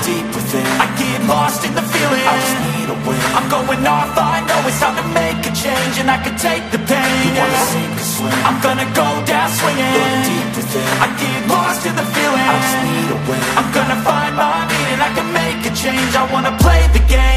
deep within, I get lost in the feeling, I just need a win. I'm going off, I know it's time to make a change, and I can take the pain. You wanna sink or swim, I'm gonna go down swinging. Look deep within, I get lost in the feeling, I just need a win. I'm gonna find my meaning, I can make a change. I wanna play the game.